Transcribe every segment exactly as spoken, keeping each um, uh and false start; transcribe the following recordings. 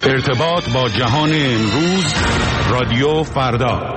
ارتباط با جهان امروز، رادیو فردا.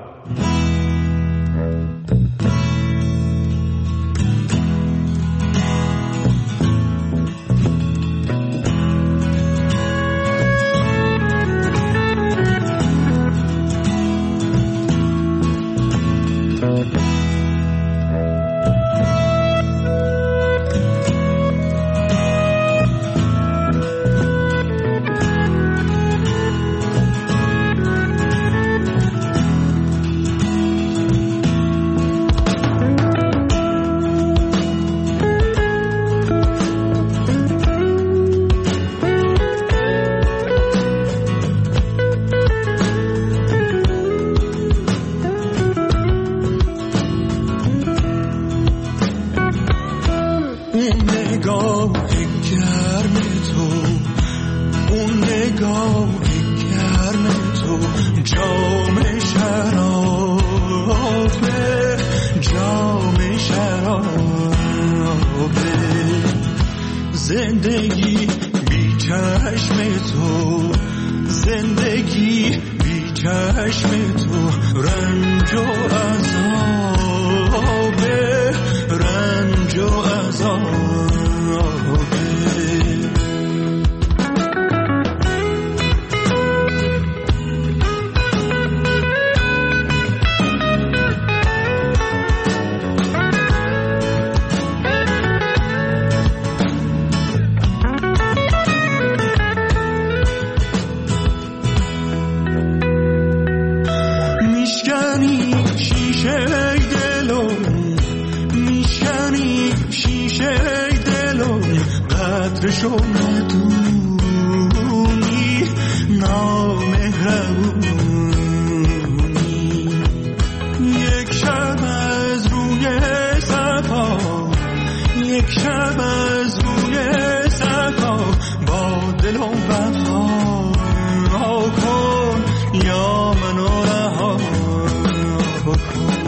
زندگی بی چشم تو، زندگی بی چشم تو، رنج و عذاب، رنج و عذاب. شو ندونی نامهربونی، یک شب از روی صفا، یک شب از روی صفا، با دل و وفا کن یا منو رها کن.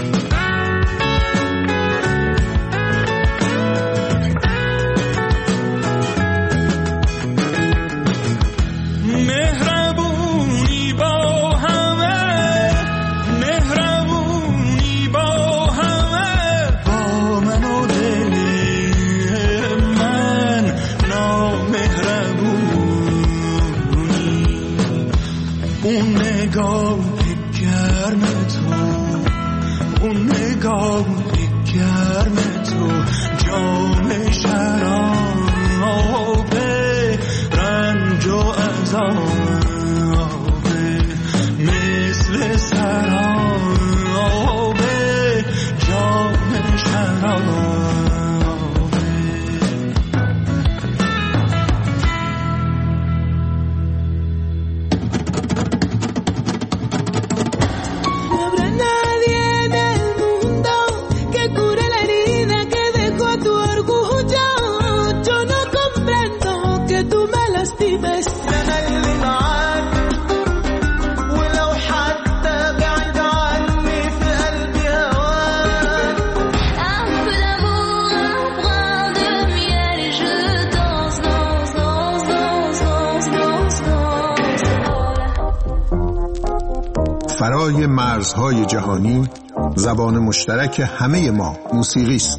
فرای مرزهای جهانی، زبان مشترک همه ما موسیقی است.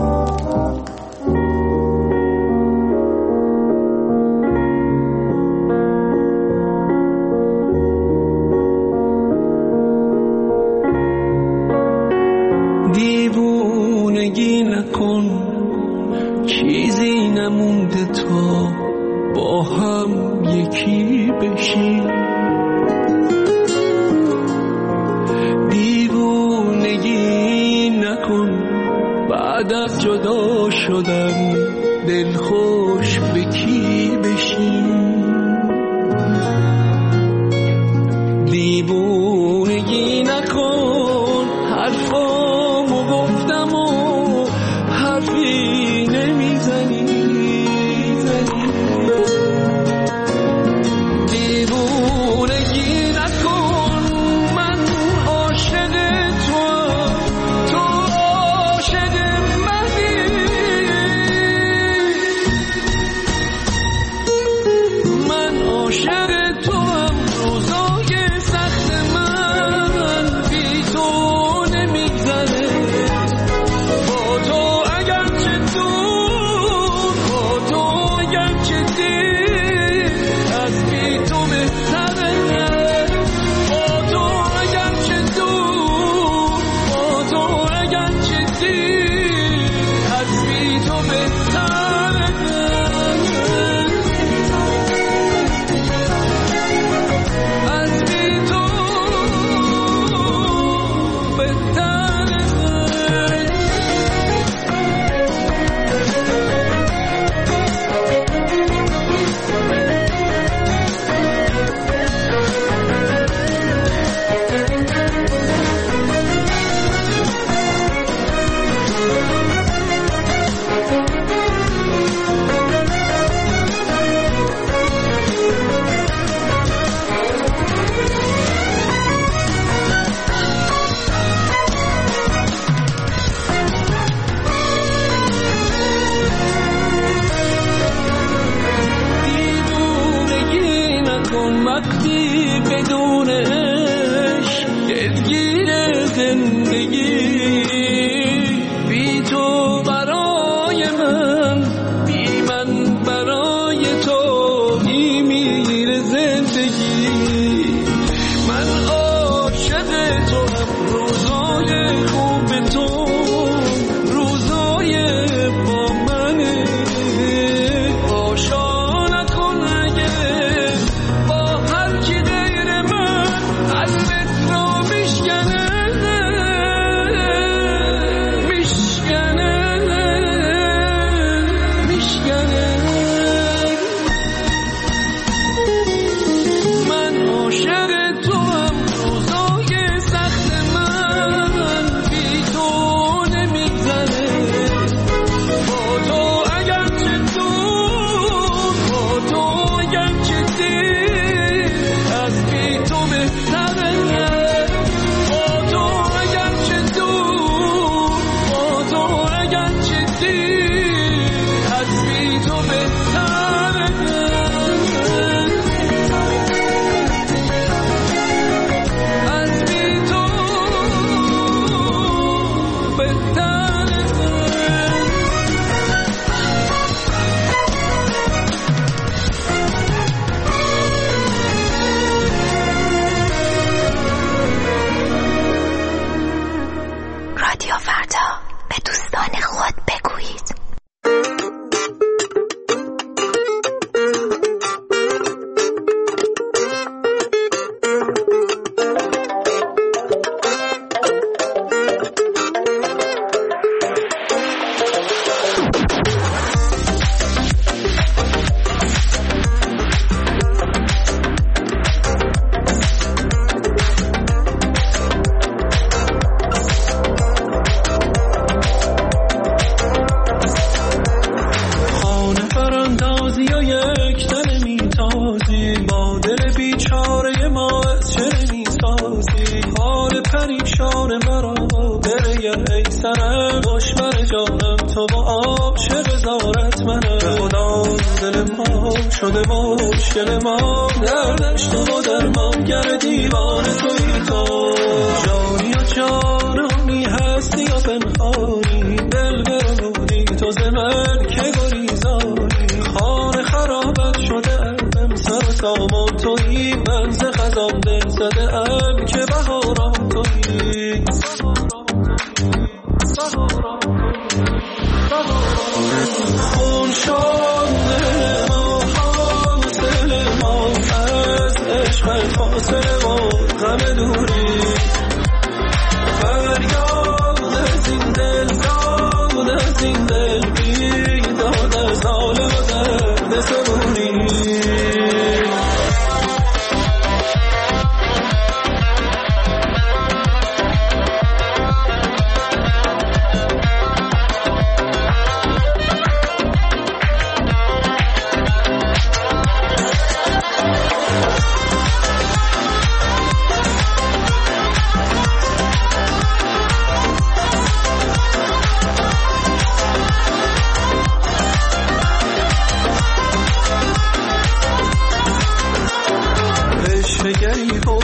دیوونگی نکن، چیزی نمونده تا با هم یکی بشیم. بعد از جدا شدم دل خوش به کی بشیم. دیوونگی نکن، حرفامو گفتم و حرفی نمیزنی. دیوونگی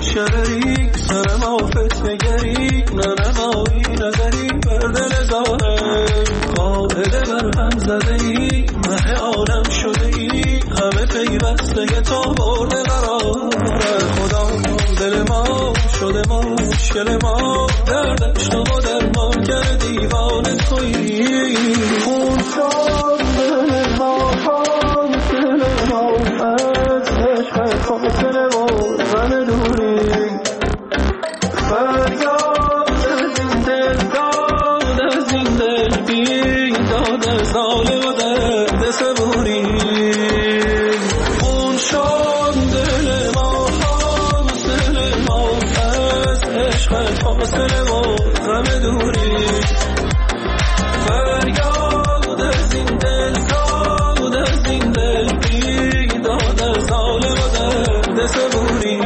گوشه بری سر ما فتنه گری نه نمایی نظری بر دل داره قاعده بر هم زده ای مه عالم شده ای همه پیوسته تو برده قراره خدا دل ما شده ما مشکل ما دردش تو و درمان کرد دیوانه تویی خون شد دل ما دل ما از عشق فاصله و غم دوری فریاد از این دل داد از این دل بی داد ظالم و درد صبوری خون شد دل ما دل ما از عشق فاصله و غم دوری فریاد از این دل داد از این دل بی داد ظالم و درد صبوری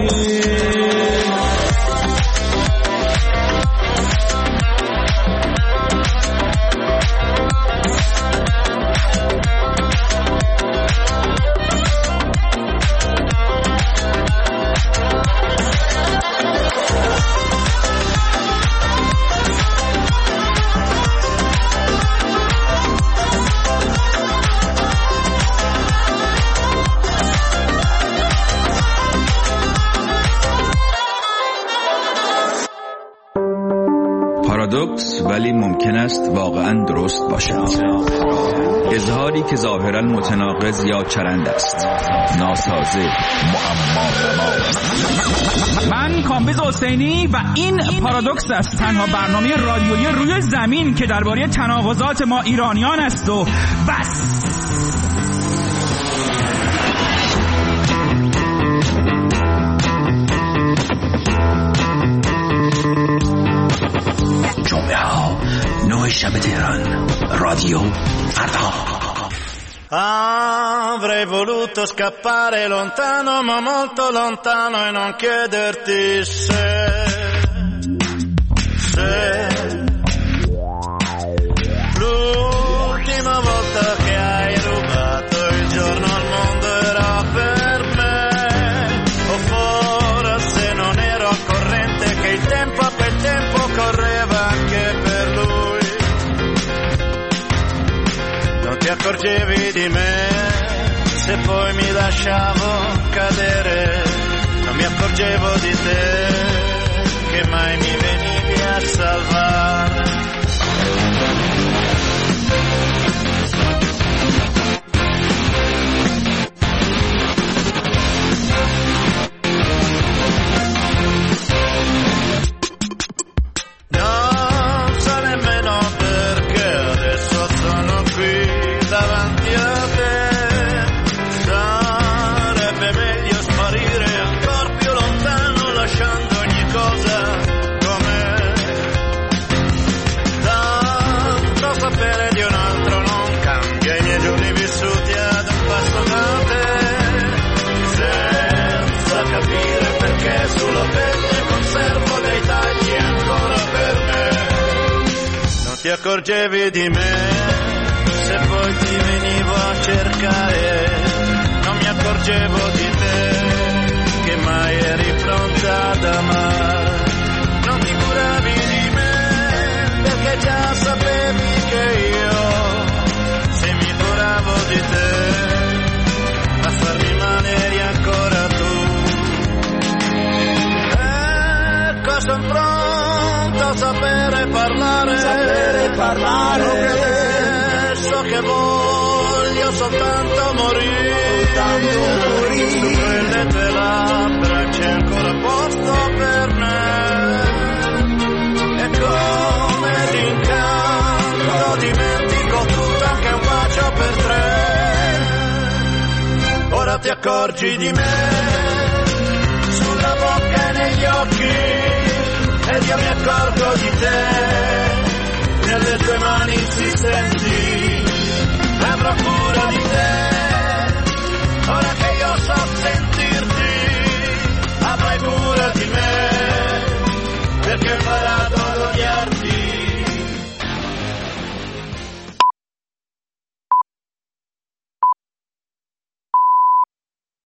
پارادوکس ولی ممکن است واقعا درست باشد. اظهاری که ظاهرا متناقض یا چرند است، ناسازه، معما. من کامبیز حسینی و این پارادوکس است، تنها برنامه رادیویی روی زمین که درباره تناقضات ما ایرانیان است و بس. نوع شب تهران، رادیو فردا. Avrei voluto scappare lontano, ma molto lontano, e non chiederti se, se l'ultima volta che hai rubato il giorno al mondo era per me, o forse non ero al corrente che il tempo a quel tempo correva anche per lui. Non ti accorgevi di me, se poi mi lasciavo cadere, non mi accorgevo di te, che mai mi venivi a salvare. Non so nemmeno perché adesso sono qui davanti a te. Sarebbe meglio sparire ancora più lontano, lasciando ogni cosa com'è. Tanto sapere di un altro non cambia i miei giorni vissuti ad un passo da te, senza capire perché sulla pelle conservo dei tagli ancora per me. Non ti accorgevi di me, se poi ti venivo a cercare, non mi accorgevo di te, che mai eri pronta ad amare. Non ti curavi di me, perché già sapevi che io, se mi curavo di te, a farmi male eri ancora tu. Ecco, son pronto a sapere parlare, sapere parlare. So che voglio soltanto morire, soltanto morire. Su quelle tue labbra c'è ancora posto per me, e come d'incanto dimentico tutto, anche un bacio per tre. Ora ti accorgi di me, sulla bocca e negli occhi, ed io mi accorgo di te, nelle tue mani insistenti, avrò cura di te. Ora che io so sentirti, avrai cura di me.